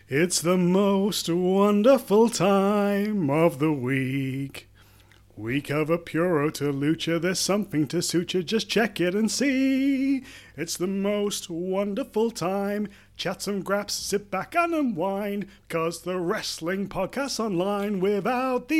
It's the most wonderful time of the week. We cover Puro to Lucha, there's something to suit you, just check it and see. It's the most wonderful time, chat some graps, sit back and unwind, cause the wrestling podcast's online without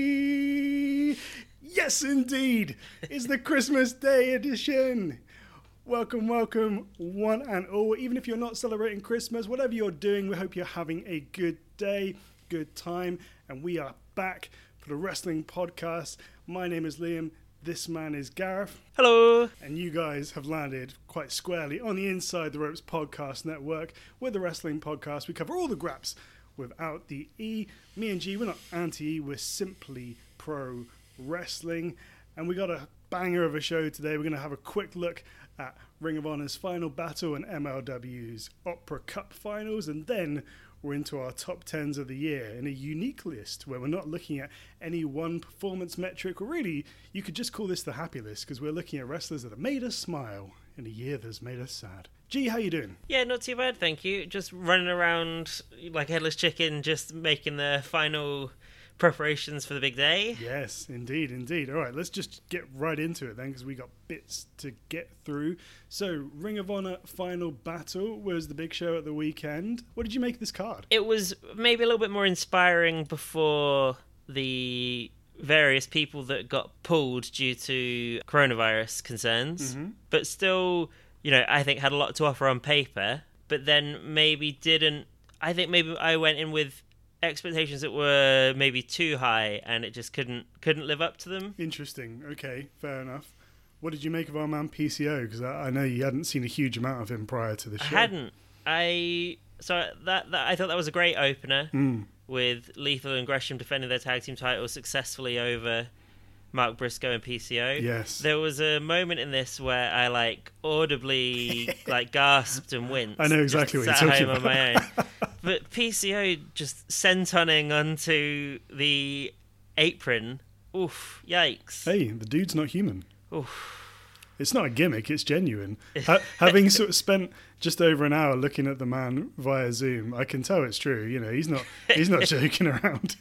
thee. Yes, indeed, it's the Christmas Day edition. Welcome, welcome, one and all. Even if you're not celebrating Christmas, whatever you're doing, we hope you're having a good day, good time, and we are back for the Wrestling Podcast. My name is Liam, this man is Gareth. Hello. And you guys have landed quite squarely on the Inside the Ropes Podcast Network with the Wrestling Podcast. We cover all the graps without the E. Me and G, we're not anti-E, we're simply pro wrestling. And we got a banger of a show today. We're going to have a quick look at Ring of Honor's final battle and MLW's Opera Cup finals, and then we're into our top 10s of the year in a unique list where we're not looking at any one performance metric, or really you could just call this the happy list because we're looking at wrestlers that have made us smile in a year that's made us sad. G, how you doing? Yeah, not too bad, thank you. Just running around like a headless chicken, just making the final preparations for the big day. Yes, indeed, indeed. All right, let's just get right into it then, because we got bits to get through. So, Ring of Honor Final Battle was the big show at the weekend. What did you make of this card? It was maybe a little bit more inspiring before the various people that got pulled due to coronavirus concerns, but still, you know, I think had a lot to offer on paper, but then maybe didn't. I think maybe I went in with expectations that were maybe too high, and it just couldn't live up to them. Interesting. Okay, fair enough. What did you make of our man PCO? Because I know you hadn't seen a huge amount of him prior to the show. I hadn't. I thought that was a great opener with Lethal and Gresham defending their tag team titles successfully over Mark Briscoe and PCO. Yes. There was a moment in this where I audibly gasped and winced. I know exactly what you're talking about. On my own. But PCO just sentoning onto the apron. Oof, yikes. Hey, the dude's not human. Oof. It's not a gimmick, it's genuine. Having sort of spent just over an hour looking at the man via Zoom, I can tell it's true. You know, he's not joking around.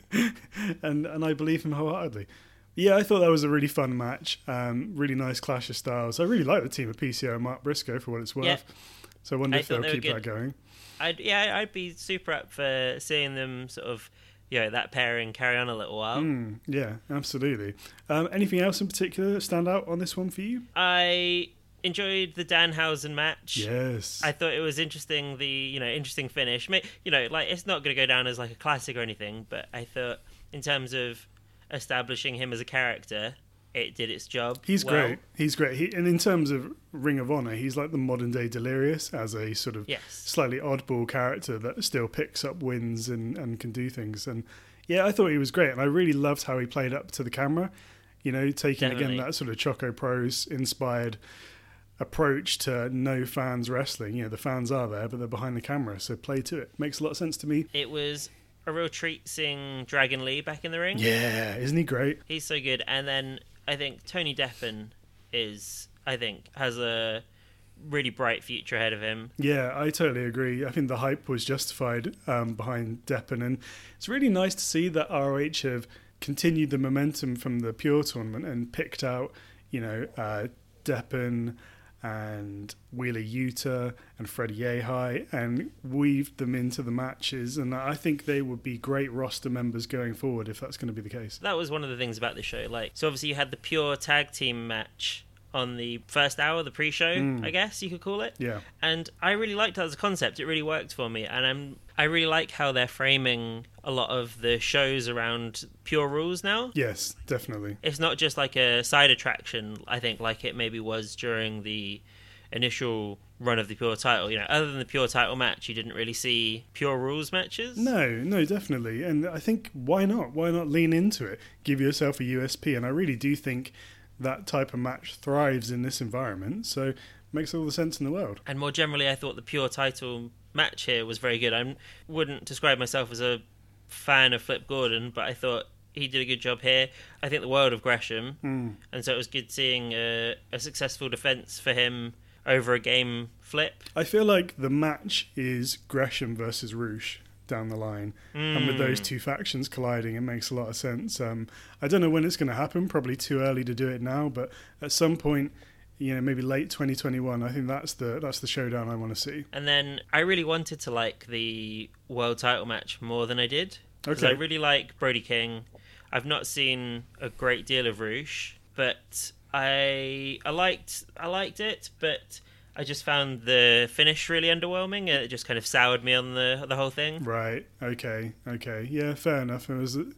and I believe him wholeheartedly. Yeah, I thought that was a really fun match. Really nice clash of styles. I really like the team of PCO and Mark Briscoe for what it's worth. Yeah. So I wonder if they'll keep that going. I'd be super up for seeing them sort of, that pairing carry on a little while. Yeah, absolutely. Anything else in particular stand out on this one for you? I enjoyed the Danhausen match. Yes. I thought it was interesting, interesting finish. It's not going to go down as like a classic or anything, but I thought in terms of establishing him as a character, it did its job. He's great. And in terms of Ring of Honor, he's like the modern day Delirious as a sort of slightly oddball character that still picks up wins and can do things. And yeah, I thought he was great. And I really loved how he played up to the camera, taking again that sort of Choco Pros inspired approach to no fans wrestling. The fans are there, but they're behind the camera. So play to it. Makes a lot of sense to me. It was a real treat seeing Dragon Lee back in the ring. Yeah, isn't he great? He's so good. And then I think Tony Deppen has a really bright future ahead of him. Yeah, I totally agree. I think the hype was justified behind Deppen, and it's really nice to see that ROH have continued the momentum from the Pure tournament and picked out, Deppen and Wheeler Yuta and Freddie Yehai and weaved them into the matches, and I think they would be great roster members going forward if that's going to be the case. That was one of the things about this show. So obviously you had the Pure tag team match on the first hour, the pre-show, I guess you could call it. Yeah. And I really liked that as a concept. It really worked for me, and I really like how they're framing a lot of the shows around Pure rules now. Yes, definitely. It's not just like a side attraction, I think, like it maybe was during the initial run of the Pure title. Other than the Pure title match, you didn't really see Pure rules matches. No, definitely. And I think why not lean into it, give yourself a USP, and I really do think that type of match thrives in this environment, so it makes all the sense in the world. And more generally, I thought the Pure title match here was very good. I wouldn't describe myself as a fan of Flip Gordon, but I thought he did a good job here. I think the world of Gresham, and so it was good seeing a successful defense for him over a game Flip. I feel like the match is Gresham versus Roosh. down the line. And with those two factions colliding, it makes a lot of sense. I don't know when it's going to happen, probably too early to do it now, but at some point, maybe late 2021, I think that's the showdown I want to see. And then I really wanted to like the world title match more than I did. Because Okay. I really like Brody King. I've not seen a great deal of Roosh, but I liked it, but I just found the finish really underwhelming. It just kind of soured me on the whole thing. Right. Okay. Yeah, fair enough.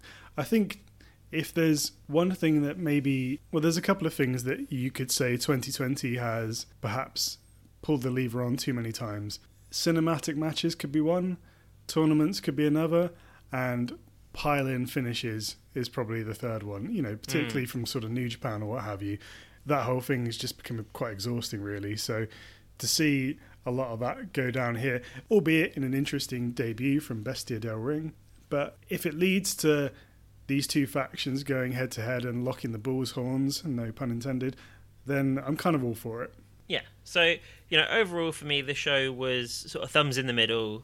I think if there's one thing that there's a couple of things that you could say 2020 has perhaps pulled the lever on too many times. Cinematic matches could be one, tournaments could be another, and pile-in finishes is probably the third one, particularly from sort of New Japan or what have you. That whole thing has just become quite exhausting, really. So to see a lot of that go down here, albeit in an interesting debut from Bestia del Ring, but if it leads to these two factions going head-to-head and locking the bull's horns, no pun intended, then I'm kind of all for it. Yeah. So, overall for me, the show was sort of thumbs in the middle,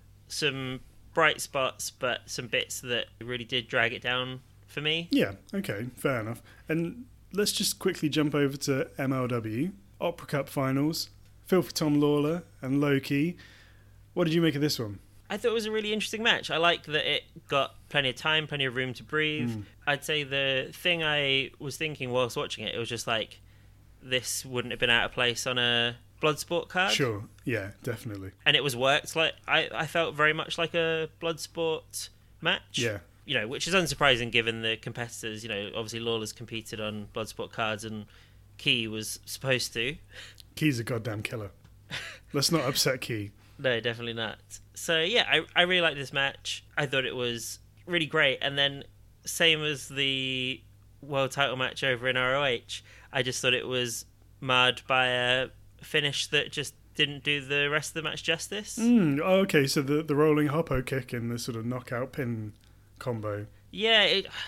some bright spots, but some bits that really did drag it down for me. Yeah, okay, fair enough. And let's just quickly jump over to MLW. Opera Cup Finals, Filthy Tom Lawler and Low Ki. What did you make of this one? I thought it was a really interesting match. I like that it got plenty of time, plenty of room to breathe. I'd say the thing I was thinking whilst watching it was just like, this wouldn't have been out of place on a Bloodsport card. Sure, yeah, definitely. And it was worked. Like I felt very much like a Bloodsport match. Yeah. Which is unsurprising given the competitors. Obviously Lawler's competed on Bloodsport cards and Ki was supposed to. Ki's a goddamn killer. Let's not upset Ki. No, definitely not. So, yeah, I really liked this match. I thought it was really great. And then, same as the world title match over in ROH, I just thought it was marred by a finish that just didn't do the rest of the match justice. Okay, so the rolling hoppo kick and the sort of knockout pin combo. Yeah,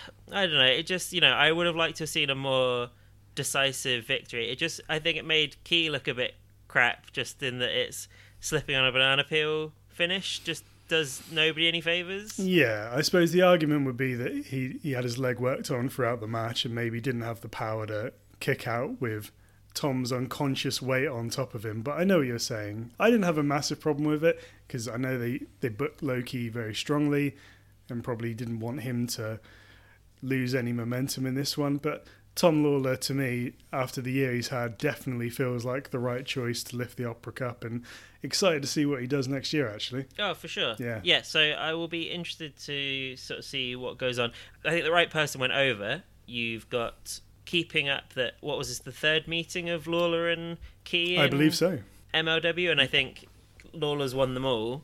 I don't know. It just, I would have liked to have seen a more decisive victory. I think it made Ki look a bit crap, just in that it's slipping on a banana peel finish just does nobody any favours. Yeah, I suppose the argument would be that he had his leg worked on throughout the match and maybe didn't have the power to kick out with Tom's unconscious weight on top of him. But I know what you're saying. I didn't have a massive problem with it because I know they booked Low Ki very strongly and probably didn't want him to lose any momentum in this one. But Tom Lawler, to me, after the year he's had, definitely feels like the right choice to lift the Opera Cup, and excited to see what he does next year, actually. Oh, for sure. Yeah, so I will be interested to sort of see what goes on. I think the right person went over. You've got keeping up what was this, the third meeting of Lawler and Ki? I believe so. MLW, and I think Lawler's won them all.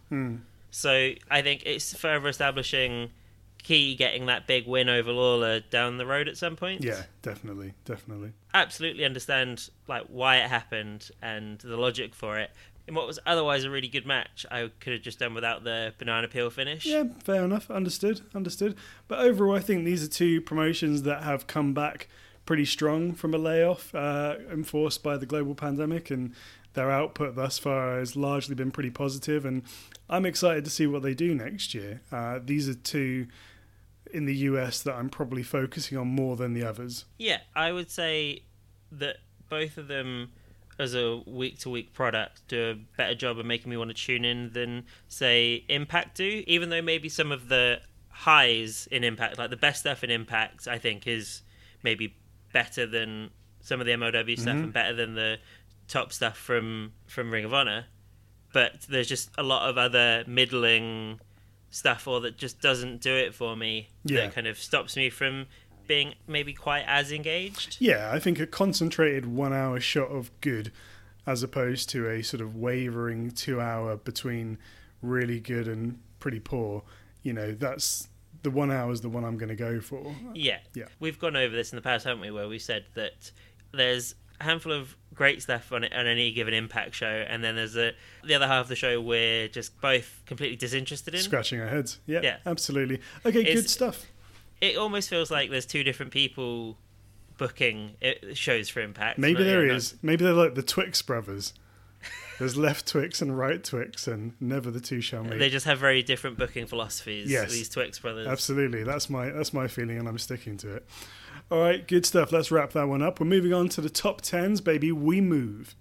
So I think it's further establishing Ki getting that big win over Lawler down the road at some point. Yeah, definitely. Absolutely understand why it happened and the logic for it. In what was otherwise a really good match, I could have just done without the banana peel finish. Yeah, fair enough. Understood. But overall, I think these are two promotions that have come back pretty strong from a layoff enforced by the global pandemic, and their output thus far has largely been pretty positive, and I'm excited to see what they do next year. These are two in the US that I'm probably focusing on more than the others. Yeah, I would say that both of them as a week-to-week product do a better job of making me want to tune in than, say, Impact do, even though maybe some of the highs in Impact, like the best stuff in Impact, I think is maybe better than some of the MLW stuff and better than the top stuff from Ring of Honor. But there's just a lot of other middling stuff or that just doesn't do it for me. Yeah. That kind of stops me from being maybe quite as engaged. Yeah, I think a concentrated 1 hour shot of good as opposed to a sort of wavering 2 hour between really good and pretty poor. That's the 1 hour is the one I'm going to go for. Yeah. Yeah. We've gone over this in the past, haven't we, where we said that there's a handful of great stuff on any given Impact show, and then there's the other half of the show we're just both completely disinterested in. Scratching our heads. Yeah. Absolutely. Okay, It's- good stuff. It almost feels like there's two different people booking shows for Impact. Maybe Not- there yeah, is. Maybe they're like the Twix brothers. There's left Twix and right Twix, and never the two shall meet. They just have very different booking philosophies, Yes, these Twix brothers. Absolutely. That's my feeling, and I'm sticking to it. All right, good stuff. Let's wrap that one up. We're moving on to the top 10s, baby. We move.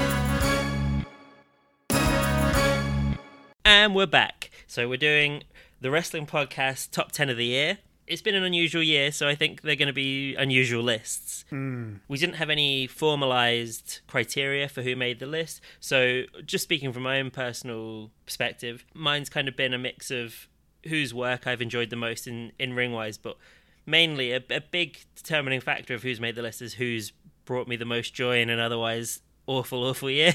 And we're back. So we're doing the Wrestling Podcast Top 10 of the Year. It's been an unusual year, so I think they're going to be unusual lists. We didn't have any formalised criteria for who made the list. So just speaking from my own personal perspective, mine's kind of been a mix of whose work I've enjoyed the most in ring-wise, but mainly a big determining factor of who's made the list is who's brought me the most joy in an otherwise awful year.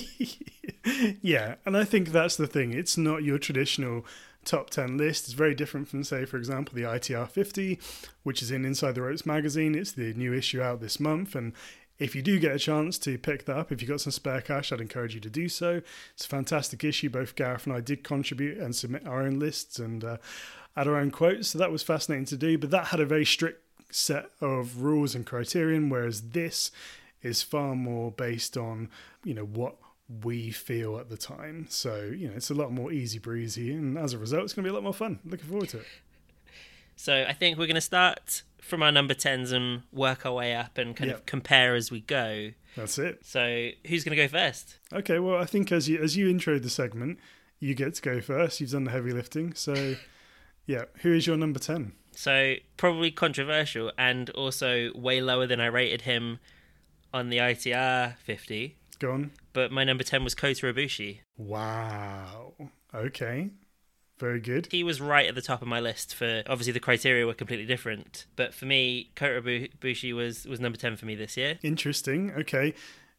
Yeah, and I think that's the thing. It's not your traditional top 10 list. It's very different from, say, for example, the ITR 50, which is in Inside the Ropes magazine. It's the new issue out this month, and if you do get a chance to pick that up, if you've got some spare cash, I'd encourage you to do so. It's a fantastic issue. Both Gareth and I did contribute and submit our own lists and add our own quotes, so that was fascinating to do, but that had a very strict set of rules and criterion, whereas this is far more based on, what we feel at the time. So, it's a lot more easy breezy, and as a result, it's going to be a lot more fun. Looking forward to it. So I think we're going to start from our number 10s and work our way up and kind of compare as we go. That's it. So who's going to go first? Okay, well, I think as you introed the segment, you get to go first. You've done the heavy lifting. So, yeah, who is your number 10? So probably controversial and also way lower than I rated him on the ITR 50. Go on. But my number 10 was Kota Ibushi. Wow. Okay. Very good. He was right at the top of my list. For obviously the criteria were completely different, but for me, Kota Ibushi was number 10 for me this year. Interesting. Okay,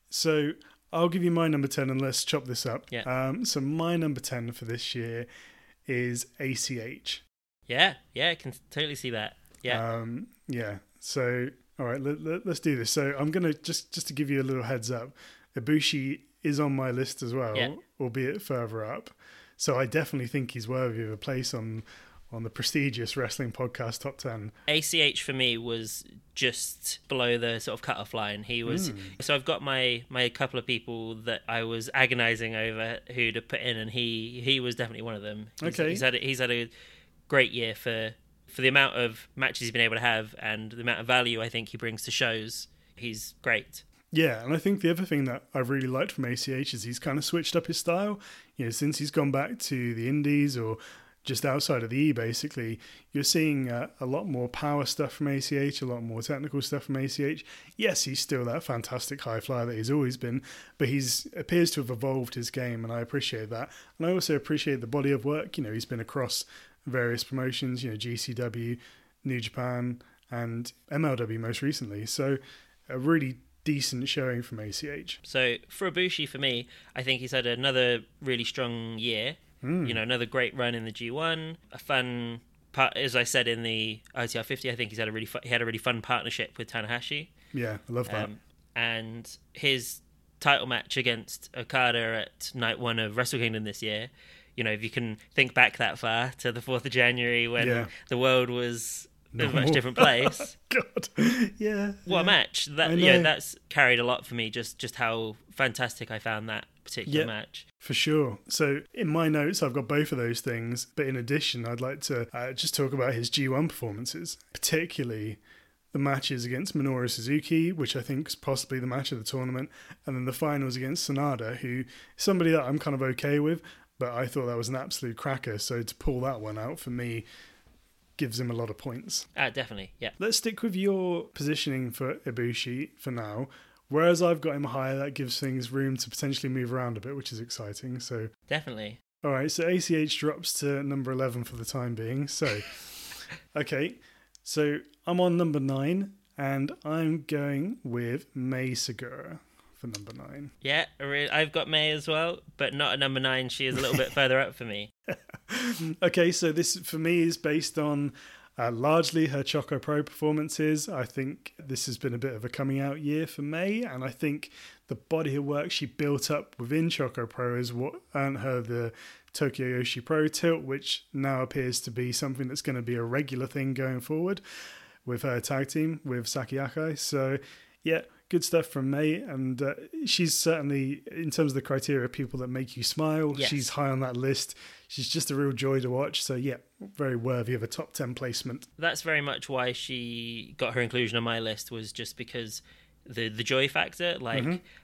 so I'll give you my number 10 and let's chop this up. Yeah. So my number 10 for this year is ACH. Yeah, I can totally see that. Yeah. Yeah. So all right, let's do this. So I'm gonna just to give you a little heads up. Ibushi is on my list as well, albeit further up. So I definitely think he's worthy of a place on the prestigious Wrestling Podcast Top 10. ACH for me was just below the sort of cut-off line. He was so I've got my couple of people that I was agonising over who to put in, and he was definitely one of them. He's had a great year for the amount of matches he's been able to have and the amount of value I think he brings to shows. He's great. Yeah, and I think the other thing that I've really liked from ACH is he's kind of switched up his style. Since he's gone back to the Indies or just outside of the E, basically, you're seeing a lot more power stuff from ACH, a lot more technical stuff from ACH. Yes, he's still that fantastic high flyer that he's always been, but he's appears to have evolved his game, and I appreciate that. And I also appreciate the body of work. He's been across various promotions, GCW, New Japan, and MLW most recently. So a really decent showing from ACH. So for Ibushi, for me, I think he's had another really strong year. Another great run in the G1. A fun part, as I said in the ITR 50. I think he had a really fun partnership with Tanahashi. Yeah, I love that. And his title match against Okada at night 1 of Wrestle Kingdom this year. If you can think back that far to the 4th of January when the world was a much different place. God, yeah. What a match! That's carried a lot for me. Just how fantastic I found that particular match. For sure. So in my notes, I've got both of those things. But in addition, I'd like to just talk about his G1 performances, particularly the matches against Minoru Suzuki, which I think is possibly the match of the tournament, and then the finals against Sanada, who is somebody that I'm kind of okay with, but I thought that was an absolute cracker. So to pull that one out for me gives him a lot of points. Definitely, yeah. Let's stick with your positioning for Ibushi for now. Whereas I've got him higher, that gives things room to potentially move around a bit, which is exciting. So definitely. All right, so ACH drops to number 11 for the time being. So, okay, so I'm on number 9, and I'm going with Mei Segura for number 9. Yeah, I've got Mei as well, but not at number 9. She is a little bit further up for me. Okay, so this for me is based on largely her Choco Pro performances. I think this has been a bit of a coming out year for Mei, and I think the body of work she built up within Choco Pro is what earned her the Tokyo Yoshi Pro tilt, which now appears to be something that's going to be a regular thing going forward with her tag team with Saki Akai. So yeah, good stuff from May, and she's certainly, in terms of the criteria of people that make you smile, Yes. she's high on that list. She's just a real joy to watch. So yeah, very worthy of a top 10 placement. That's very much why she got her inclusion on my list, was just because the joy factor. Like,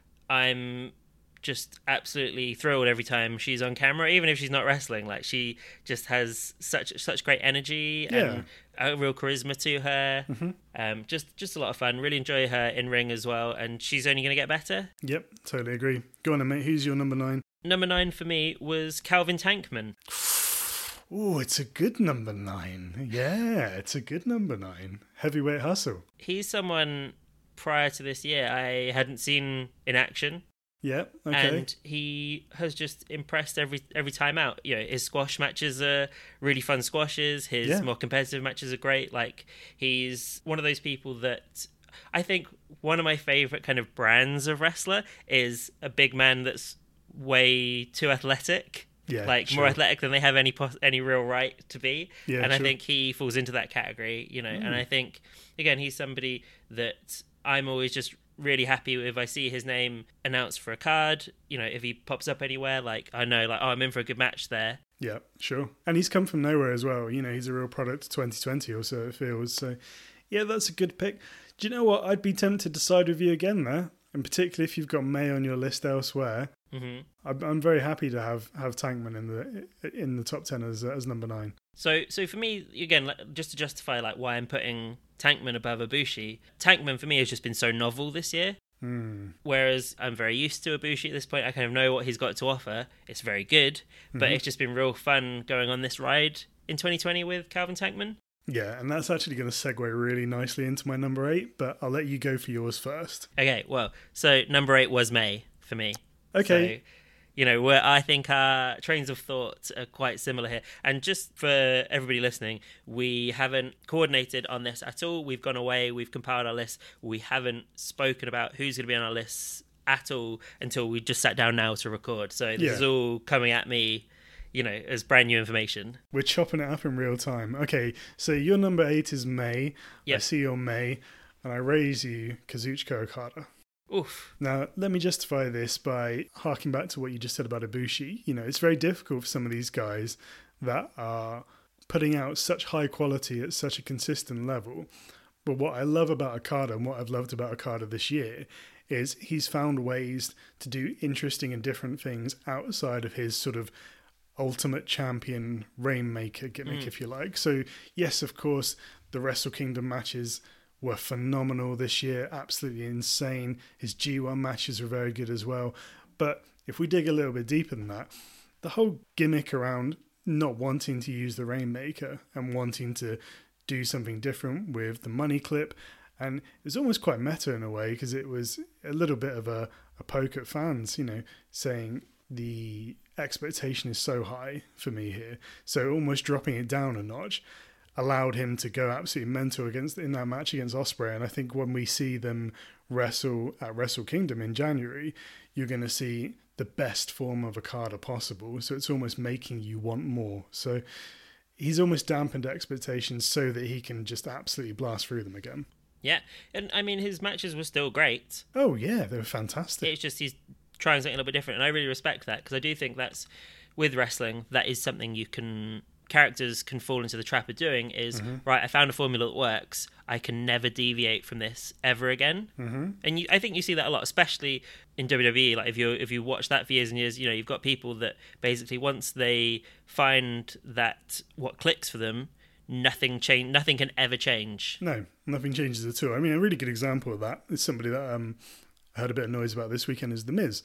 I'm just absolutely thrilled every time she's on camera, even if she's not wrestling. Like, she just has such great energy and a real charisma to her. Just a lot of fun. Really enjoy her in ring as well, and she's only going to get better. Yep, totally agree. Go on then, mate. Who's your number 9? Number 9 for me was Calvin Tankman. Oh, it's a good number 9. Yeah, it's a good number 9. Heavyweight Hustle. He's someone prior to this year I hadn't seen in action. Yeah, okay. And he has just impressed every time out. You know, his squash matches are really fun squashes. His more competitive matches are great. Like, he's one of those people that I think one of my favorite kind of brands of wrestler is a big man that's way too athletic. Yeah, like sure. more athletic than they have any real right to be. Yeah, and I sure. think he falls into that category, you know. And I think, again, he's somebody that I'm always just really happy if I see his name announced for a card. You know, if he pops up anywhere, like, I know, like, oh, I'm in for a good match there. Yeah, sure. And he's come from nowhere as well. You know, he's a real product of 2020 or so it feels. So, yeah, that's a good pick. Do you know what? I'd be tempted to side with you again there. And particularly if you've got May on your list elsewhere. I'm very happy to have Tankman in the top 10 as number 9. So for me, again, just to justify like why I'm putting Tankman above Ibushi, Tankman for me has just been so novel this year. Whereas I'm very used to Ibushi at this point. I kind of know what he's got to offer. It's very good, but it's just been real fun going on this ride in 2020 with Calvin Tankman. Yeah, and that's actually going to segue really nicely into my number 8, but I'll let you go for yours first. Okay, well, so number 8 was May for me. Okay. So, you know, where I think our trains of thought are quite similar here. And just for everybody listening, we haven't coordinated on this at all. We've gone away, we've compiled our list. We haven't spoken about who's going to be on our lists at all until we just sat down now to record. So this is all coming at me, you know, as brand new information. We're chopping it up in real time. Okay, so your number 8 is May. Yep. I see your May, and I raise you Kazuchika Okada. Oof. Now, let me justify this by harking back to what you just said about Ibushi. You know, it's very difficult for some of these guys that are putting out such high quality at such a consistent level. But what I love about Okada, and what I've loved about Okada this year, is he's found ways to do interesting and different things outside of his sort of ultimate champion Rainmaker gimmick, if you like. So, yes, of course, the Wrestle Kingdom matches were phenomenal this year, absolutely insane. His G1 matches were very good as well. But if we dig a little bit deeper than that, the whole gimmick around not wanting to use the Rainmaker and wanting to do something different with the money clip, and it was almost quite meta in a way, because it was a little bit of a poke at fans, you know, saying the expectation is so high for me here. So almost dropping it down a notch allowed him to go absolutely mental in that match against Ospreay. And I think when we see them wrestle at Wrestle Kingdom in January, you're going to see the best form of Okada possible. So it's almost making you want more. So he's almost dampened expectations so that he can just absolutely blast through them again. Yeah, and I mean, his matches were still great. Oh yeah, they were fantastic. It's just he's trying something a little bit different, and I really respect that, because I do think that's, with wrestling, that is something characters can fall into the trap of doing is, right, I found a formula that works, I can never deviate from this ever again. And I think you see that a lot, especially in WWE. Like, if you watch that for years and years, you know, you've got people that basically, once they find that what clicks for them, nothing can ever change. No, nothing changes at all. I mean, a really good example of that is somebody that I heard a bit of noise about this weekend, is The Miz.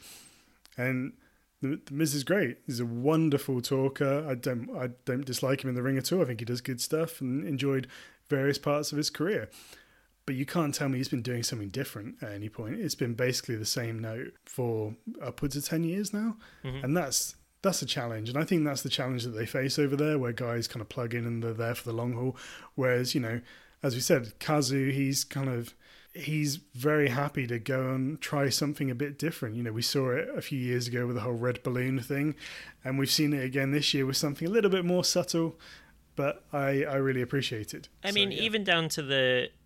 And The Miz is great. He's a wonderful talker. I don't dislike him in the ring at all. I think he does good stuff and enjoyed various parts of his career. But you can't tell me he's been doing something different at any point. It's been basically the same note for upwards of 10 years now. And that's a challenge. And I think that's the challenge that they face over there, where guys kind of plug in and they're there for the long haul. Whereas, you know, as we said, Kazu, he's very happy to go and try something a bit different. You know, we saw it a few years ago with the whole red balloon thing, and we've seen it again this year with something a little bit more subtle, but I really appreciate it. I mean, even down to the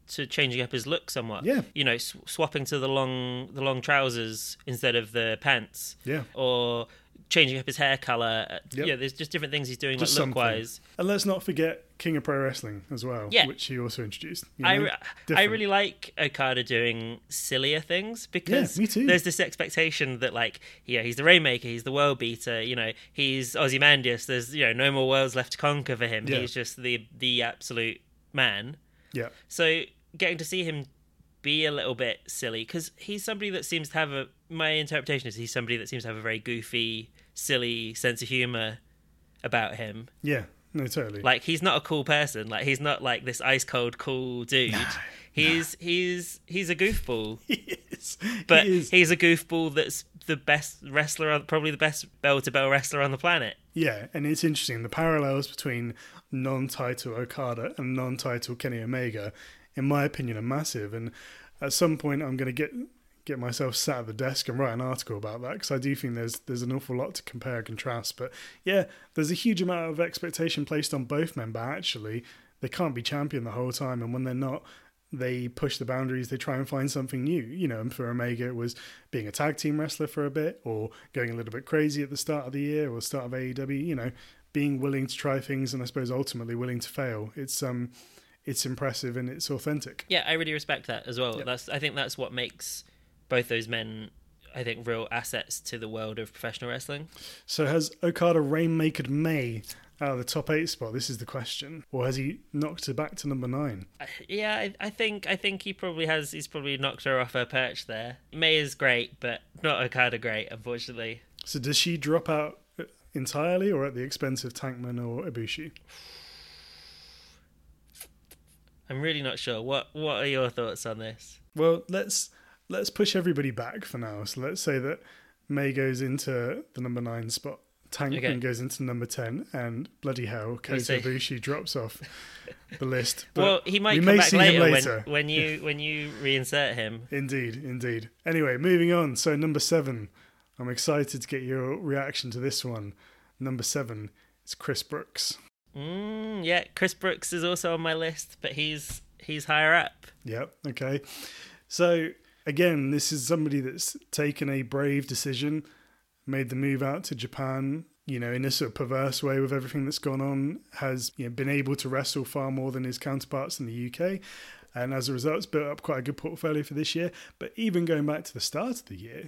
to changing up his look somewhat. Yeah. You know, swapping to the long trousers instead of the pants. Yeah. Or changing up his hair colour. Yep. Yeah, there's just different things he's doing, Just like look-wise. And let's not forget King of Pro Wrestling as well, Yeah. which he also introduced. I Different. really like Okada doing sillier things because me too. there's this expectation that, like, he's the Rainmaker, he's the world beater, he's Ozymandias. There's no more worlds left to conquer for him. Yeah. He's just the absolute man. Yeah. So getting to see him be a little bit silly, because he's somebody that seems to have my interpretation is he's somebody that seems to have a very goofy, silly sense of humour about him. Yeah. No, totally. Like, he's not a cool person. Like, he's not like this ice cold cool dude. He's a goofball. He is. But He is. he's a goofball that's the best wrestler, probably the best bell-to-bell wrestler on the planet. Yeah, and it's interesting. The parallels between non-title Okada and non-title Kenny Omega, in my opinion, are massive. And at some point, I'm going to get myself sat at the desk and write an article about that, because I do think there's an awful lot to compare and contrast. But yeah, there's a huge amount of expectation placed on both men, but actually they can't be champion the whole time. And when they're not, they push the boundaries, they try and find something new. And for Omega, it was being a tag team wrestler for a bit, or going a little bit crazy at the start of the year or start of AEW, being willing to try things and I suppose ultimately willing to fail. It's impressive and it's authentic. Yeah, I really respect that as well. Yep. I think that's what makes both those men, I think, real assets to the world of professional wrestling. So has Okada Rainmakered May out of the top 8 spot? This is the question. Or has he knocked her back to number 9? Yeah, I think he probably has. He's probably knocked her off her perch there. May is great, but not Okada great, unfortunately. So does she drop out entirely, or at the expense of Tankman or Ibushi? I'm really not sure. What are your thoughts on this? Well, let's push everybody back for now. So let's say that May goes into the number 9 spot, Tankman goes into number 10, and bloody hell, Kota Ibushi drops off the list. But well, he might come back later. When you reinsert him. Indeed. Anyway, moving on. So number 7. I'm excited to get your reaction to this one. Number 7 is Chris Brooks. Yeah, Chris Brooks is also on my list, but he's higher up. Yep. Okay. So again, this is somebody that's taken a brave decision, made the move out to Japan, in a sort of perverse way with everything that's gone on, has been able to wrestle far more than his counterparts in the UK. And as a result, it's built up quite a good portfolio for this year. But even going back to the start of the year,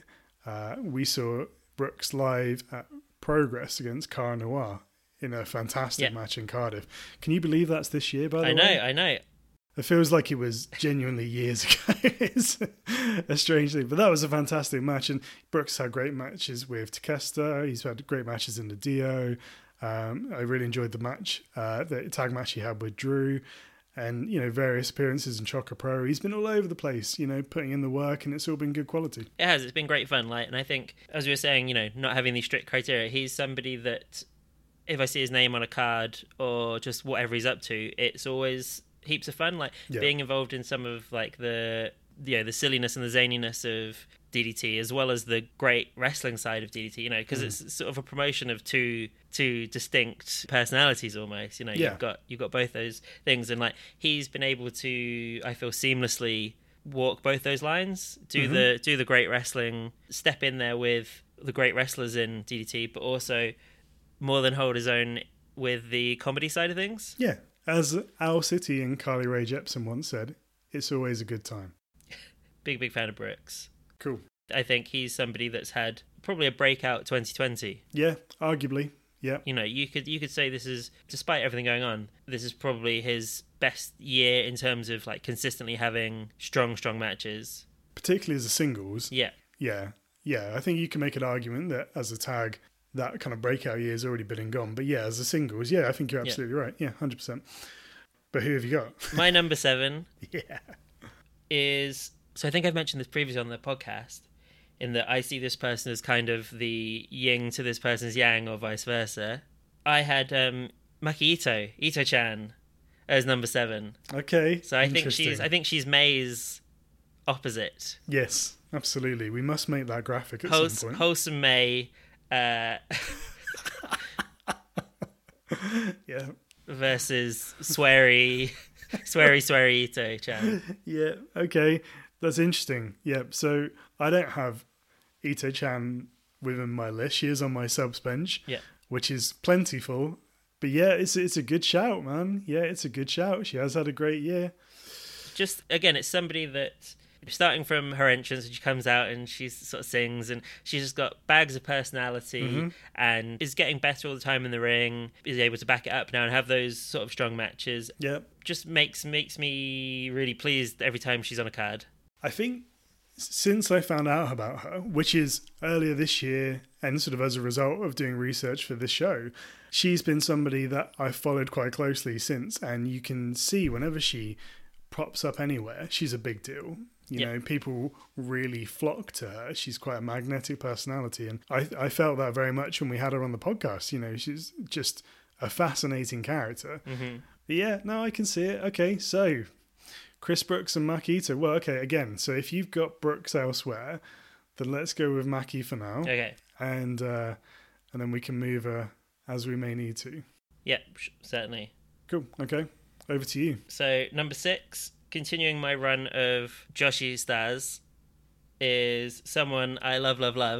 we saw Brooks live at Progress against Cara Noir in a fantastic match in Cardiff. Can you believe that's this year, by the way? I know. It feels like it was genuinely years ago. It's a strange thing. But that was a fantastic match. And Brooks had great matches with Takeshita. He's had great matches in the Dio. I really enjoyed the match, the tag match he had with Drew. And, various appearances in Choco Pro. He's been all over the place, putting in the work, and it's all been good quality. It has. It's been great fun. And I think, as we were saying, not having these strict criteria, he's somebody that if I see his name on a card or just whatever he's up to, it's always heaps of fun. Being involved in some of the silliness and the zaniness of DDT, as well as the great wrestling side of DDT, because it's sort of a promotion of two distinct personalities almost. You've got both those things, and he's been able to, I feel, seamlessly walk both those lines, do the great wrestling, step in there with the great wrestlers in DDT, but also more than hold his own with the comedy side of things. Yeah, as Owl City and Carly Rae Jepsen once said, it's always a good time. Big fan of Brooks. Cool. I think he's somebody that's had probably a breakout 2020. Yeah, arguably. Yeah. You could say this is, despite everything going on, this is probably his best year in terms of consistently having strong matches. Particularly as a singles. Yeah. Yeah. I think you can make an argument that as a tag, that kind of breakout year has already been and gone. But yeah, as a singles, I think you're absolutely right. Yeah, 100%. But who have you got? My number 7 is... So I think I've mentioned this previously on the podcast, in that I see this person as kind of the yin to this person's yang, or vice versa. I had Maki Ito-chan, as number 7. Okay. So I think she's May's opposite. Yes, absolutely. We must make that graphic at some point. Wholesome May. Yeah. Versus sweary Sweary, sweary, Ito-chan. Yeah, okay. That's interesting. Yeah, so I don't have Ito-chan within my list. She is on my subs bench, Yeah. which is plentiful. But yeah, it's a good shout, man. Yeah, it's a good shout. She has had a great year. Just, again, it's somebody that, starting from her entrance, and she comes out and she sort of sings, and she's just got bags of personality and is getting better all the time in the ring, is able to back it up now and have those sort of strong matches. Yeah. Just makes me really pleased every time she's on a card. I think since I found out about her, which is earlier this year, and sort of as a result of doing research for this show, she's been somebody that I've followed quite closely since, and you can see whenever she props up anywhere, she's a big deal. You know, people really flock to her. She's quite a magnetic personality, and I felt that very much when we had her on the podcast. You know, she's just a fascinating character. But yeah, no, I can see it. Okay, so Chris Brooks and Maki Ito. Well, okay, again, so if you've got Brooks elsewhere, then let's go with Maki for now. Okay. And then we can move her as we may need to. Yep, certainly. Cool. Okay, over to you. So, number 6, continuing my run of Joshi stars, is someone I love,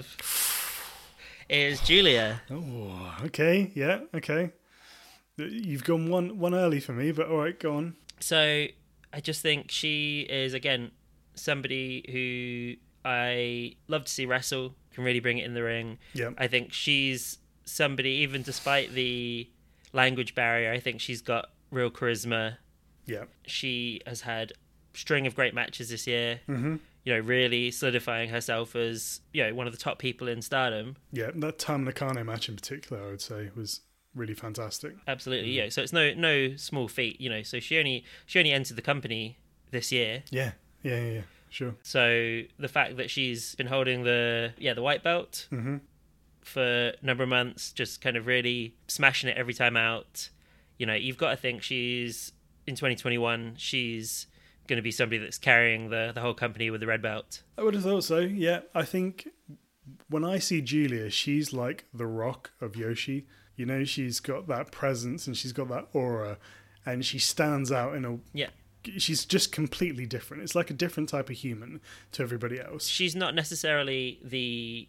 is Julia. Oh, okay. Yeah, okay. You've gone one early for me, but all right, go on. So, I just think she is, again, somebody who I love to see wrestle, can really bring it in the ring. Yeah. I think she's somebody, even despite the language barrier, I think she's got real charisma. Yeah. She has had a string of great matches this year. Mm-hmm. You know, really solidifying herself as, you know, one of the top people in Stardom. Yeah, that Tam Nakano match in particular, I would say, was really fantastic. Absolutely, yeah. So it's no small feat, you know. So she only entered the company this year. Yeah, sure. So the fact that she's been holding the white belt for a number of months, just kind of really smashing it every time out. You know, you've got to think she's in 2021. She's going to be somebody that's carrying the whole company with the red belt. I would have thought so. Yeah, I think when I see Julia, she's like the Rock of Yoshi. You know, she's got that presence and she's got that aura, and she stands out in a... Yeah. She's just completely different. It's like a different type of human to everybody else. She's not necessarily the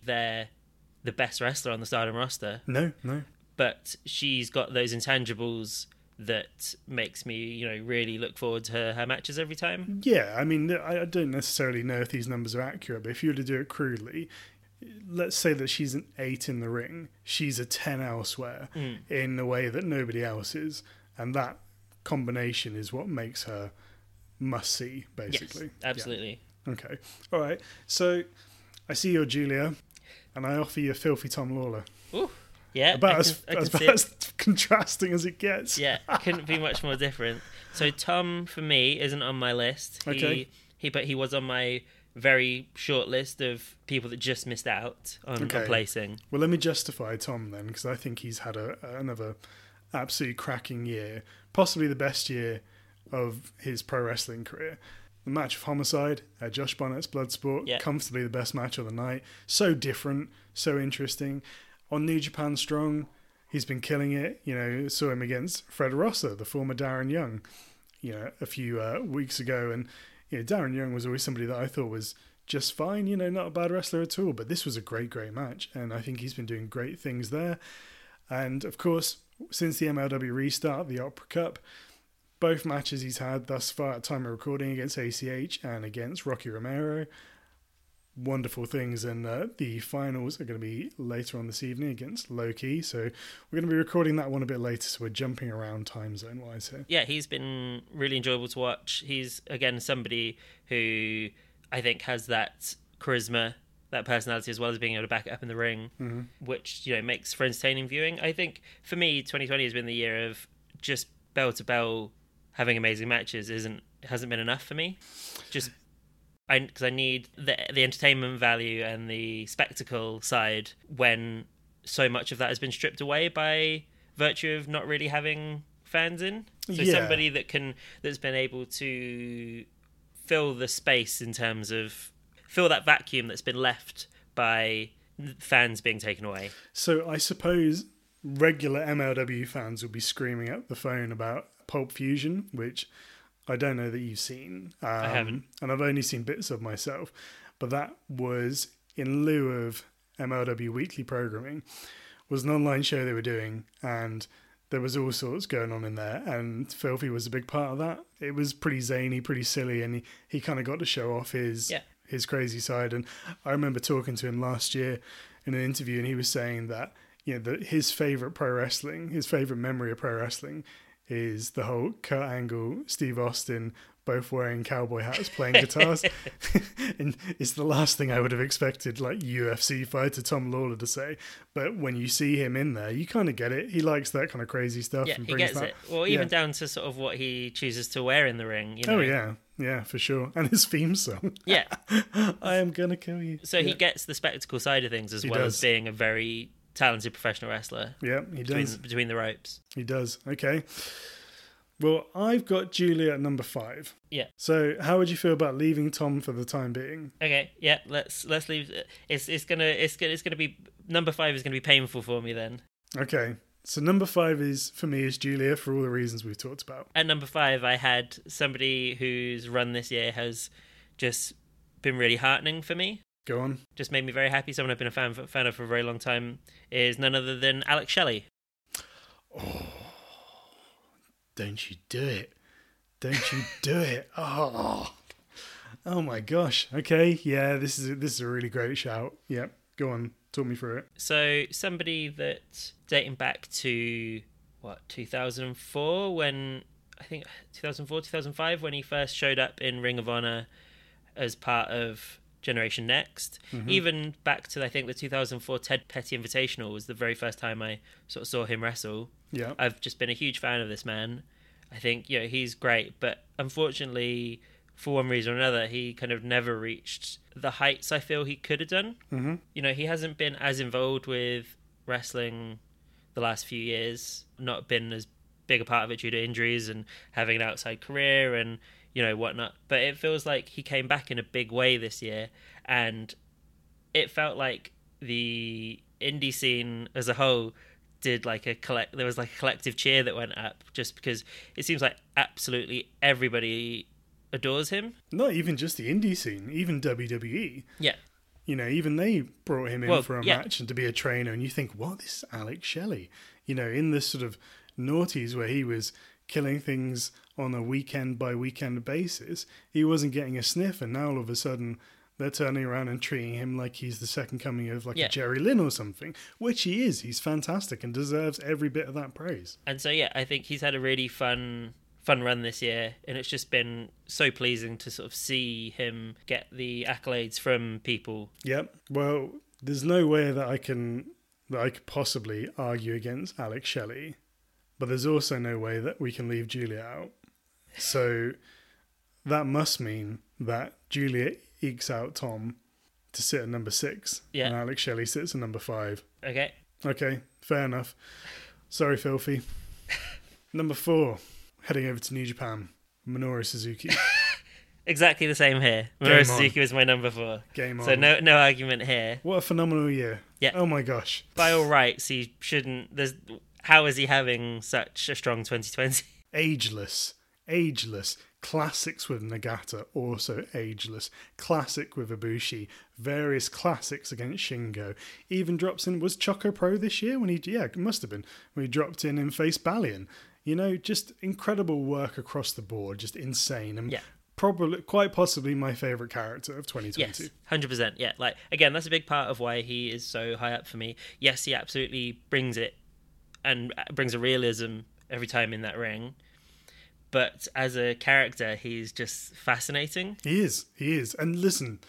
best wrestler on the Stardom roster. No. But she's got those intangibles that makes me, you know, really look forward to her matches every time. Yeah, I mean, I don't necessarily know if these numbers are accurate, but if you were to do it crudely, let's say that she's an 8 in the ring, she's a 10 elsewhere in a way that nobody else is, and that combination is what makes her must-see, basically. Yes, absolutely. Yeah. Okay. All right. So I see your Julia, and I offer you Filthy Tom Lawler. Ooh. Yeah, about as contrasting as it gets. Yeah, it couldn't be much more different. So Tom, for me, isn't on my list. Okay. But he was on my very short list of people that just missed out on placing. Well, let me justify Tom then, because I think he's had another absolutely cracking year, possibly the best year of his pro wrestling career. The match of Homicide at Josh Barnett's Bloodsport, comfortably the best match of the night. So different, so interesting. On New Japan Strong, he's been killing it. You know, saw him against Fred Rosser, the former Darren Young, you know, a few weeks ago. And, you know, Darren Young was always somebody that I thought was just fine, you know, not a bad wrestler at all. But this was a great, great match. And I think he's been doing great things there. And, of course, since the MLW restart, the Opera Cup, both matches he's had thus far at time of recording against ACH and against Rocky Romero, wonderful things, and the finals are going to be later on this evening against Low-Ki, so we're going to be recording that one a bit later, so we're jumping around time zone wise here. Yeah, he's been really enjoyable to watch. He's, again, somebody who I think has that charisma, that personality, as well as being able to back it up in the ring, which, you know, makes for entertaining viewing. I think for me 2020 has been the year of just bell to bell having amazing matches. Hasn't been enough for me. Just because I need the entertainment value and the spectacle side when so much of that has been stripped away by virtue of not really having fans in. So somebody that's been able to fill the space in terms of fill that vacuum that's been left by fans being taken away. So I suppose regular MLW fans will be screaming up the phone about Pulp Fusion, which I don't know that you've seen. I haven't. And I've only seen bits of myself. But that was in lieu of MLW weekly programming, was an online show they were doing, and there was all sorts going on in there, and Filthy was a big part of that. It was pretty zany, pretty silly, and he kind of got to show off his crazy side. And I remember talking to him last year in an interview, and he was saying that, you know, that his favourite pro wrestling, his favourite memory of pro wrestling is the whole Kurt Angle, Steve Austin, both wearing cowboy hats, playing guitars. And it's the last thing I would have expected, like, UFC fighter Tom Lawler to say. But when you see him in there, you kind of get it. He likes that kind of crazy stuff. Yeah, and he gets that. it. Well, even down to sort of what he chooses to wear in the ring. You know? Oh, yeah. Yeah, for sure. And his theme song. Yeah. I am going to kill you. So he gets the spectacle side of things as well as being a very talented professional wrestler. Yeah, he does. Between the ropes. He does. Okay. Well, I've got Julia at number 5. Yeah. So, how would you feel about leaving Tom for the time being? Okay. Yeah. Let's leave. It's gonna be number 5 is gonna be painful for me then. Okay. So number 5 is for me is Julia for all the reasons we've talked about. At number 5, I had somebody whose run this year has just been really heartening for me. Go on. Just made me very happy. Someone I've been a fan of for a very long time is none other than Alex Shelley. Oh. Don't you do it. Don't you do it. Oh my gosh. Okay, yeah, this is a really great shout. Yep, go on, talk me through it. So somebody that dating back to 2004 when I think 2005 when he first showed up in Ring of Honor as part of Generation Next. Mm-hmm. Even back to I think the 2004 Ted Petty Invitational was the very first time I sort of saw him wrestle. Yeah, I've just been a huge fan of this man. I think, you know, he's great, but unfortunately, for one reason or another, he kind of never reached the heights I feel he could have done. Mm-hmm. You know, he hasn't been as involved with wrestling the last few years, not been as big a part of it due to injuries and having an outside career and, you know, whatnot. But it feels like he came back in a big way this year, and it felt like the indie scene as a whole did there was like a collective cheer that went up just because it seems like absolutely everybody adores him. Not even just the indie scene, even WWE. Yeah. You know, even they brought him in for a match and to be a trainer, and you think, what, this is Alex Shelley? You know, in this sort of noughties where he was killing things on a weekend by weekend basis, he wasn't getting a sniff, and now all of a sudden they're turning around and treating him like he's the second coming of a Jerry Lynn or something, which he is. He's fantastic and deserves every bit of that praise. And so, yeah, I think he's had a really fun run this year, and it's just been so pleasing to sort of see him get the accolades from people. Yep. Well, there's no way that I could possibly argue against Alex Shelley, but there's also no way that we can leave Julia out. So that must mean that Julia ekes out Tom to sit at number 6, and Alex Shelley sits at number 5. Okay, fair enough. Sorry, Filthy. Number 4, heading over to New Japan, Minoru Suzuki. Exactly the same here. Minoru Suzuki was my number 4. Game on. So no argument here. What a phenomenal year. Yeah. Oh my gosh. By all rights, he shouldn't. How is he having such a strong 2020? Ageless. Classics with Nagata, also ageless. Classic with Ibushi. Various classics against Shingo. Even drops in, was Choco Pro this year? It must have been. When he dropped in faced Balian. You know, just incredible work across the board. Just insane. And probably, quite possibly my favourite character of 2020. Yes, 100%. Yeah, like, again, that's a big part of why he is so high up for me. Yes, he absolutely brings it and brings a realism every time in that ring. But as a character, he's just fascinating. He is. And listen,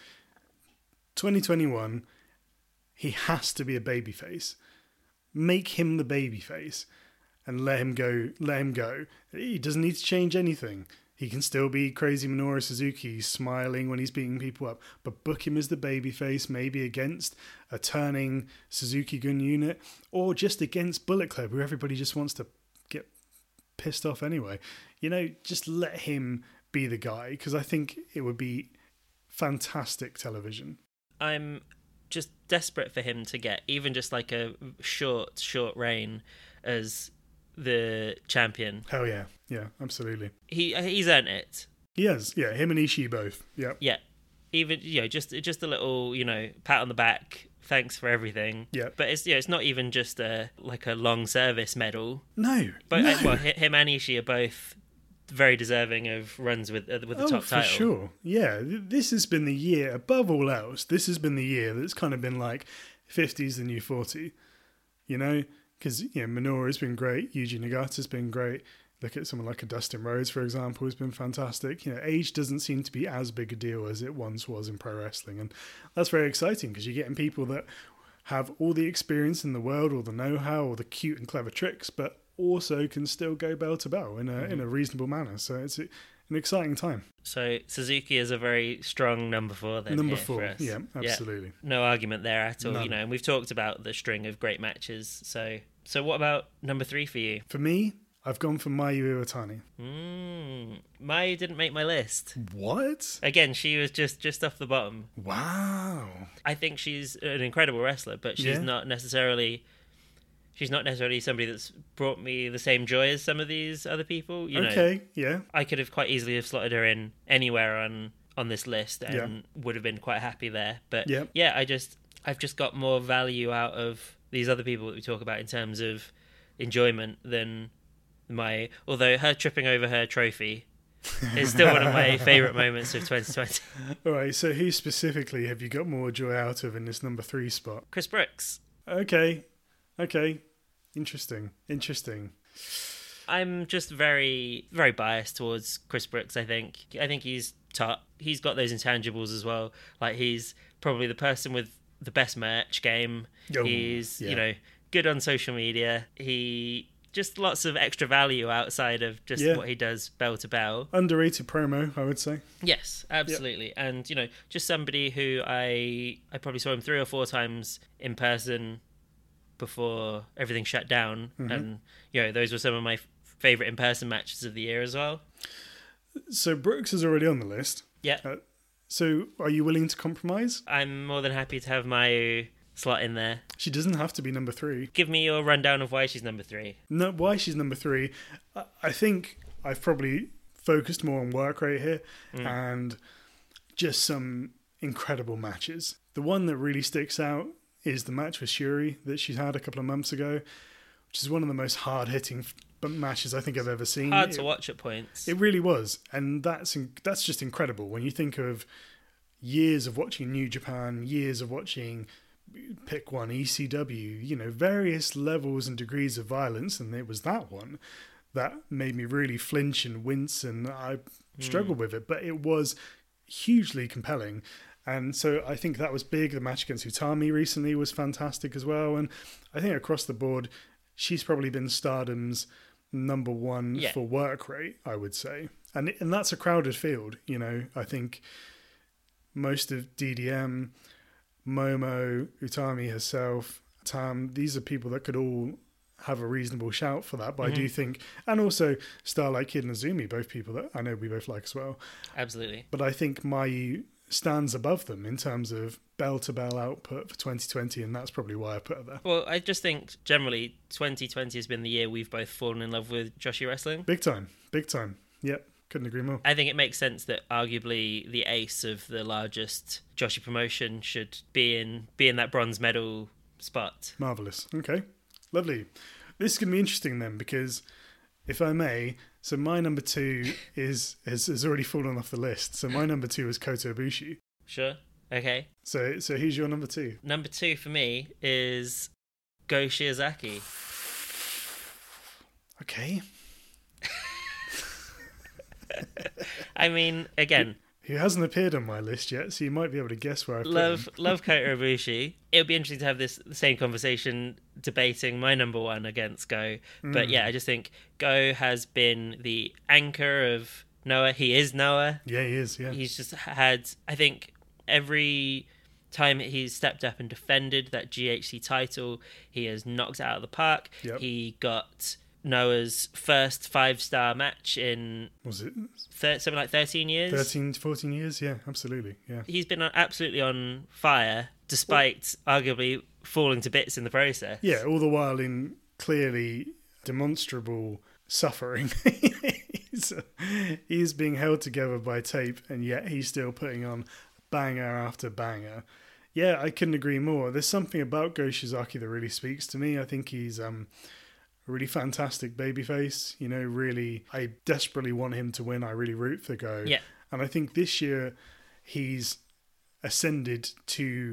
2021, he has to be a babyface. Make him the babyface and let him go. He doesn't need to change anything. He can still be crazy Minoru Suzuki, smiling when he's beating people up. But book him as the babyface, maybe against a turning Suzuki-gun unit, or just against Bullet Club, who everybody just wants to get pissed off anyway. You know, just let him be the guy, because I think it would be fantastic television. I'm just desperate for him to get even just like a short reign as the champion. Hell yeah. Yeah, absolutely. He's earned it. He has. Yeah, him and Ishii both. Yeah. Yeah. Even, just a little, pat on the back. Thanks for everything. Yeah. But it's not even just a long service medal. No. But no. Him and Ishii are both very deserving of runs with the top title. For sure. Yeah, this has been the year, above all else, this has been the year that's kind of been like 50's the new 40, because Minoru's been great, Yuji Nagata's been great. Look at someone like a Dustin Rhodes, for example, who's been fantastic. Age doesn't seem to be as big a deal as it once was in pro wrestling, and that's very exciting because you're getting people that have all the experience in the world, all the know-how, all the cute and clever tricks, but also can still go bell to bell in a reasonable manner. So it's an exciting time. So Suzuki is a very strong number 4 then. Number here 4, for us. yeah, absolutely. Yeah, no argument there at all. None. And we've talked about the string of great matches. So what about number 3 for you? For me, I've gone for Mayu Iwatani. Mayu didn't make my list. What? Again, she was just off the bottom. Wow. I think she's an incredible wrestler, but she's not necessarily somebody that's brought me the same joy as some of these other people. Yeah. I could have quite easily have slotted her in anywhere on this list and would have been quite happy there. But I've just got more value out of these other people that we talk about in terms of enjoyment than although her tripping over her trophy is still one of my favourite moments of 2020. All right, so who specifically have you got more joy out of in this number 3 spot? Chris Brooks. Okay. Interesting. I'm just very, very biased towards Chris Brooks, I think. I think he's top. He's got those intangibles as well. Like, he's probably the person with the best merch game. He's, good on social media. He... just lots of extra value outside of just what he does bell to bell. Underrated promo, I would say. Yes, absolutely. Yep. And, just somebody who I probably saw him 3 or 4 times in person before everything shut down. Mm-hmm. And, those were some of my favourite in-person matches of the year as well. So Brooks is already on the list. Yeah. So are you willing to compromise? I'm more than happy to have my slot in there. She doesn't have to be number 3. Give me your rundown of why she's number 3. No, why she's number 3. I think I've probably focused more on work rate here and just some incredible matches. The one that really sticks out is the match with Shuri that she had a couple of months ago, which is one of the most hard-hitting matches I think I've ever seen. Hard to watch at points. It really was, and that's just incredible when you think of years of watching New Japan, years of watching pick one, ECW, various levels and degrees of violence, and it was that one that made me really flinch and wince, and I struggled with it, but it was hugely compelling. And so I think that was big. The match against Utami recently was fantastic as well, and I think across the board she's probably been Stardom's number 1 for work rate, I would say, and that's a crowded field. I think most of DDM, Momo, Utami herself, Tam, these are people that could all have a reasonable shout for that. But I do think, and also Starlight Kid and Azumi, both people that I know we both like as well. Absolutely. But I think Mayu stands above them in terms of bell-to-bell output for 2020, and that's probably why I put her there. Well, I just think generally 2020 has been the year we've both fallen in love with Joshi wrestling. Big time. Yep. Couldn't agree more. I think it makes sense that arguably the ace of the largest Joshi promotion should be in that bronze medal spot. Marvellous. Okay. Lovely. This is going to be interesting then, because if I may, so my number 2 has already fallen off the list. So my number 2 is Kota Ibushi. Sure. Okay. So who's your number 2? Number 2 for me is Go Shiozaki. Okay. I mean, again, who hasn't appeared on my list yet, so you might be able to guess where I put him. Love Kota Ibushi. It would be interesting to have the same conversation debating my number 1 against Go. But yeah, I just think Go has been the anchor of Noah. He is Noah. Yeah, he is, yeah. He's just had, I think, every time he's stepped up and defended that GHC title, he has knocked it out of the park. Yep. He got Noah's first 5-star match in, was it something like 13 years? 13, 14 years, yeah, absolutely, yeah. He's been absolutely on fire, despite arguably falling to bits in the process. Yeah, all the while in clearly demonstrable suffering. He's being held together by tape, and yet he's still putting on banger after banger. Yeah, I couldn't agree more. There's something about Go Shiozaki that really speaks to me. I think he's a really fantastic babyface. You know, really, I desperately want him to win. I really root for Go. Yeah. And I think this year he's ascended to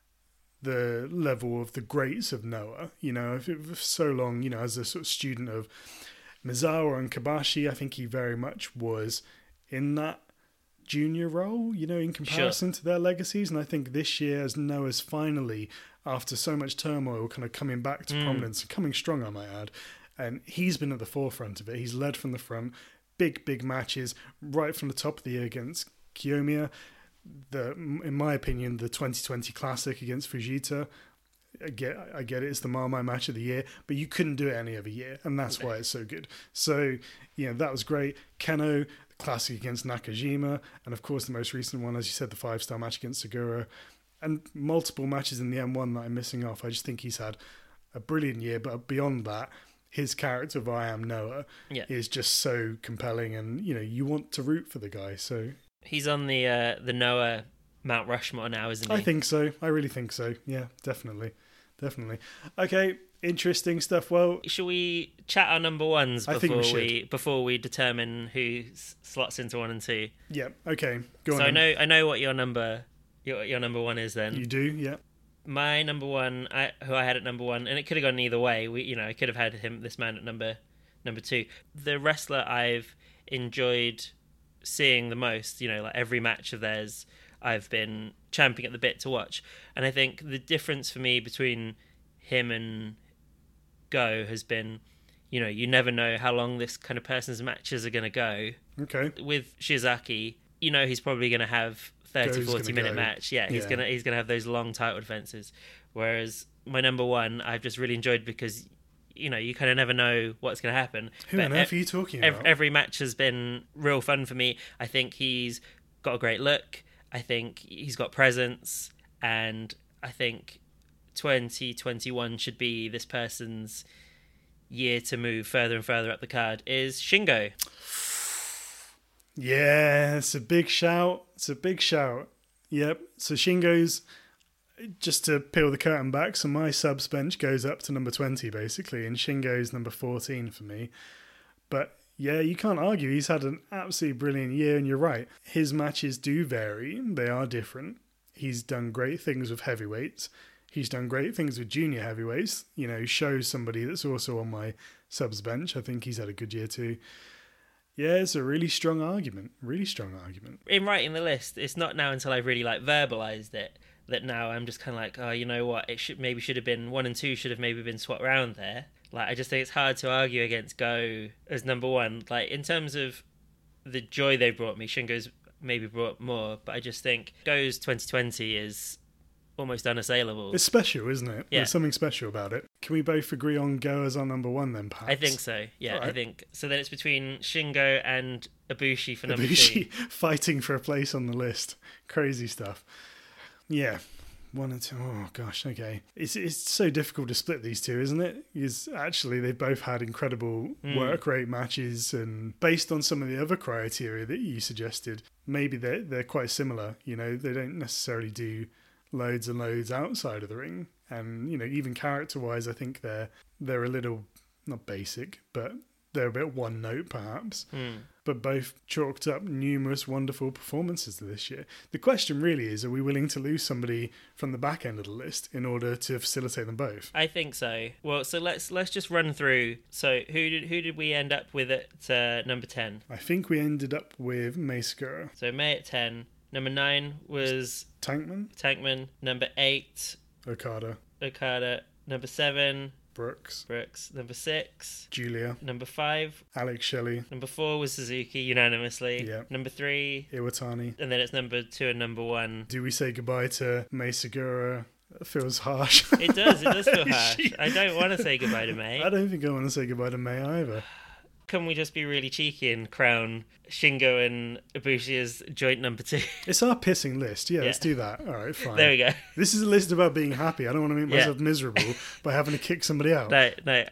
the level of the greats of Noah. You know, for so long, you know, as a sort of student of Mizawa and Kobashi, I think he very much was in that junior role, you know, in comparison to their legacies. And I think this year, as Noah's finally, after so much turmoil, kind of coming back to prominence and coming strong, I might add, and he's been at the forefront of it. He's led from the front, big matches, right from the top of the year against Kiyomiya. In my opinion, the 2020 Classic against Fujita, I get it, it's the Marmite match of the year, but you couldn't do it any other year, and that's why it's so good. So, you know, that was great. Keno, the Classic against Nakajima, and of course the most recent one, as you said, the 5-star match against Segura, and multiple matches in the M1 that I'm missing off. I just think he's had a brilliant year, but beyond that, his character of I Am Noah is just so compelling, and, you know, you want to root for the guy. So he's on the Noah Mount Rushmore now, isn't he? I think so. I really think so. Yeah, definitely. Okay, interesting stuff. Well, shall we chat our number ones before we determine who slots into 1 and 2? Yeah. Okay. Go on. So I know what your number one is. Then you do. Yeah. My number one, who I had at number 1, and it could have gone either way. I could have had this man at number 2. The wrestler I've enjoyed seeing the most, you know, like every match of theirs, I've been champing at the bit to watch. And I think the difference for me between him and Go has been, you know, you never know how long this kind of person's matches are going to go. Okay. With Shiozaki, you know, he's probably going to have 30-40 minute match. Yeah, he's gonna have those long title defenses. Whereas my number 1, I've just really enjoyed because, you know, you kind of never know what's going to happen. Who on earth are you talking about? Every match has been real fun for me. I think he's got a great look. I think he's got presence, and I think 2021 should be this person's year to move further and further up the card. Is Shingo. Yeah, it's a big shout. Yep. So Shingo's, just to peel the curtain back, so my subs bench goes up to number 20 basically, and Shingo's number 14 for me. But yeah, you can't argue. He's had an absolutely brilliant year, and you're right. His matches do vary. They are different. He's done great things with heavyweights. He's done great things with junior heavyweights. You know, shows somebody that's also on my subs bench. I think he's had a good year too. Yeah, it's a really strong argument. In writing the list, it's not now until I've really verbalized it that now I'm just kind of like, oh, you know what? It should have been 1 and 2 should have maybe been swapped around there. I just think it's hard to argue against Go as number 1. In terms of the joy they brought me, Shingo's maybe brought more, but I just think Go's 2020 is almost unassailable. It's special, isn't it? Yeah. There's something special about it. Can we both agree on Go as our number 1 then, perhaps? I think so, yeah. Right. I think so. Then it's between Shingo and Ibushi for number 2. Ibushi fighting for a place on the list. Crazy stuff. Yeah. 1 and 2. Oh gosh, okay. It's so difficult to split these two, isn't it? Because actually they've both had incredible work rate matches, and based on some of the other criteria that you suggested, maybe they're quite similar. You know, they don't necessarily do loads and loads outside of the ring, and you know, even character-wise, I think they're a little, not basic, but they're a bit one note perhaps. But both chalked up numerous wonderful performances this year. The question really is, are we willing to lose somebody from the back end of the list in order to facilitate them both? I think so. Well, so let's just run through. So who did we end up with at number 10? I think we ended up with Mei Segura. So Mei at 10. Number 9 was Tankman. Number 8, Okada. Number 7, Brooks. Number 6, Julia. Number 5, Alex Shelley. Number 4 was Suzuki, unanimously. Yep. Number 3, Iwatani. And then it's number 2 and number 1. Do we say goodbye to Mei Segura? It feels harsh. It does feel harsh. I don't want to say goodbye to Mei. I don't think I want to say goodbye to Mei either. Can we just be really cheeky and crown Shingo and Ibushi as joint number 2? It's our pissing list. Yeah, let's do that. All right, fine. There we go. This is a list about being happy. I don't want to make myself miserable by having to kick somebody out. No.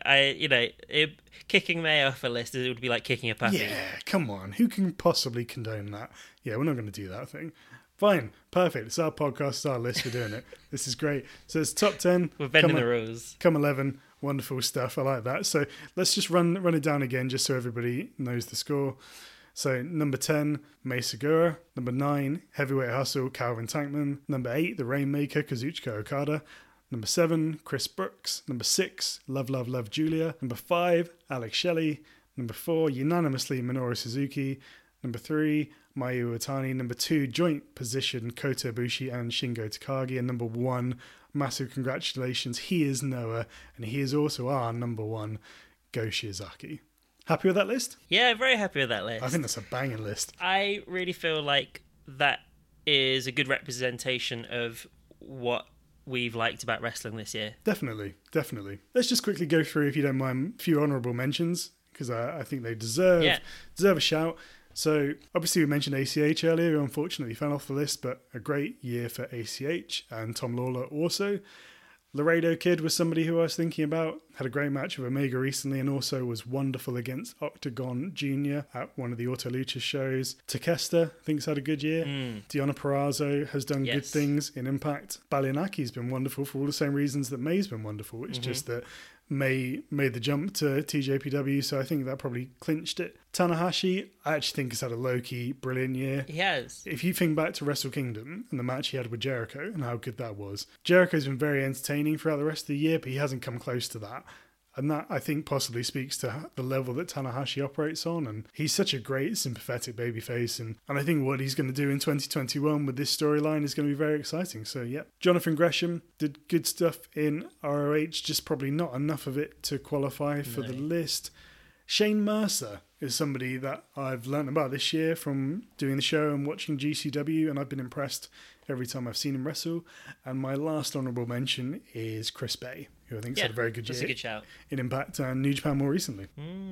Kicking May off a list, it would be like kicking a puppy. Yeah, come on. Who can possibly condone that? Yeah, we're not going to do that thing. Fine, perfect. It's our podcast, it's our list. We're doing it. This is great. So it's top 10. We're bending the rules. Come 11. Wonderful stuff. I like that. So let's just run it down again just so everybody knows the score. So number 10, Mei Segura. Number 9, Heavyweight Hustle, Calvin Tankman. Number 8, The Rainmaker, Kazuchika Okada. Number 7, Chris Brooks. Number 6, Love, Love, Love, Julia. Number 5, Alex Shelley. Number 4, unanimously, Minoru Suzuki. Number 3, Mayu Iwatani. Number 2, joint position, Kota Ibushi and Shingo Takagi. And number 1, massive congratulations, he is Noah, and he is also our number 1, Go Shiozaki. Happy with that list? Yeah, very happy with that list. I think that's a banging list. I really feel like that is a good representation of what we've liked about wrestling this year. Definitely. Let's just quickly go through, if you don't mind, a few honourable mentions, because I think they deserve a shout. So, obviously we mentioned ACH earlier, who unfortunately fell off the list, but a great year for ACH, and Tom Lawler also. Laredo Kid was somebody who I was thinking about, had a great match with Omega recently, and also was wonderful against Octagon Jr. at one of the Auto Lucha shows. Takesta, I think, has had a good year. Deonna Purrazzo has done good things in Impact. Balianaki's been wonderful for all the same reasons that May's been wonderful. It's just that May made the jump to TJPW, so I think that probably clinched it. Tanahashi, I actually think has had a low-key brilliant year. He has. If you think back to Wrestle Kingdom and the match he had with Jericho and how good that was, Jericho's been very entertaining throughout the rest of the year, but he hasn't come close to that. And that, I think, possibly speaks to the level that Tanahashi operates on. And he's such a great, sympathetic babyface. And I think what he's going to do in 2021 with this storyline is going to be very exciting. So, yeah. Jonathan Gresham did good stuff in ROH, just probably not enough of it to qualify for the list. Shane Mercer is somebody that I've learned about this year from doing the show and watching GCW, and I've been impressed every time I've seen him wrestle. And my last honourable mention is Chris Bay, who I think had a very good year. That's a good shout. In Impact and New Japan more recently.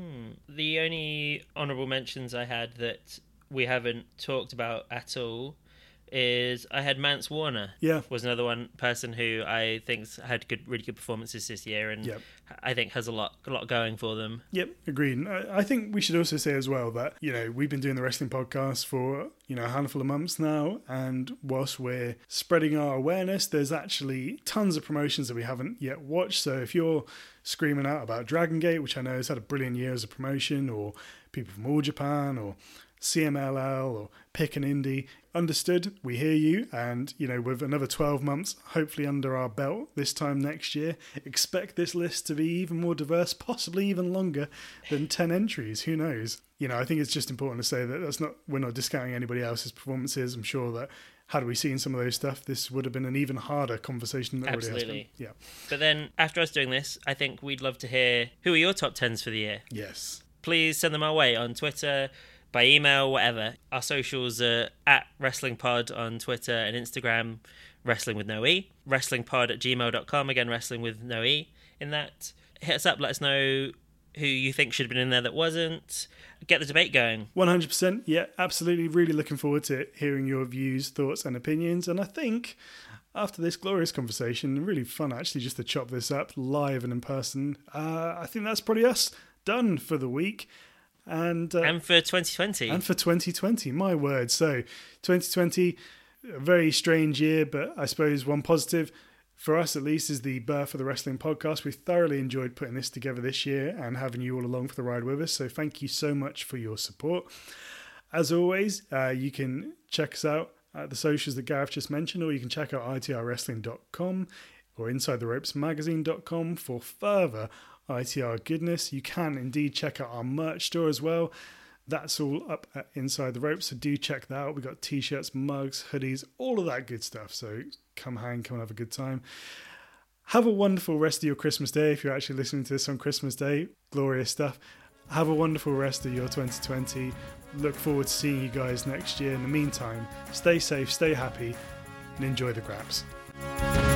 The only honourable mentions I had that we haven't talked about at all is I had Mance Warner. Yeah. Was another one person who I think's had really good performances this year, and I think has a lot going for them. Yep, agreed. I think we should also say as well that, we've been doing the wrestling podcast for, a handful of months now, and whilst we're spreading our awareness, there's actually tons of promotions that we haven't yet watched. So if you're screaming out about Dragon Gate, which I know has had a brilliant year as a promotion, or people from All Japan, or CMLL, or Pick an Indie, understood, we hear you, and with another 12 months hopefully under our belt this time next year, expect this list to be even more diverse, possibly even longer than 10 entries. Who knows? I think it's just important to say that we're not discounting anybody else's performances. I'm sure that had we seen some of those stuff, this would have been an even harder conversation than it already has been. Yeah. But then after us doing this, I think we'd love to hear who are your top 10s for the year. Yes. Please send them our way on Twitter, by email, whatever. Our socials are at WrestlingPod on Twitter and Instagram, Wrestling with No E. WrestlingPod@gmail.com, again, Wrestling with No E in that. Hit us up, let us know who you think should have been in there that wasn't. Get the debate going. 100%, yeah, absolutely. Really looking forward to hearing your views, thoughts and opinions. And I think after this glorious conversation, really fun actually just to chop this up live and in person, I think that's probably us done for the week. And for 2020. And for 2020, my word. So 2020, a very strange year, but I suppose one positive for us at least is the birth of the Wrestling Podcast. We thoroughly enjoyed putting this together this year and having you all along for the ride with us. So thank you so much for your support. As always, you can check us out at the socials that Gareth just mentioned, or you can check out itrwrestling.com or InsideTheRopesMagazine.com for further ITR goodness. You can indeed check out our merch store as well. That's all up at Inside the Ropes, so do check that out. We've got t-shirts, mugs, hoodies, all of that good stuff. So come hang, come and have a good time. Have a wonderful rest of your Christmas day if you're actually listening to this on Christmas Day. Glorious stuff. Have a wonderful rest of your 2020. Look forward to seeing you guys next year. In the meantime, stay safe, stay happy, and enjoy the graps.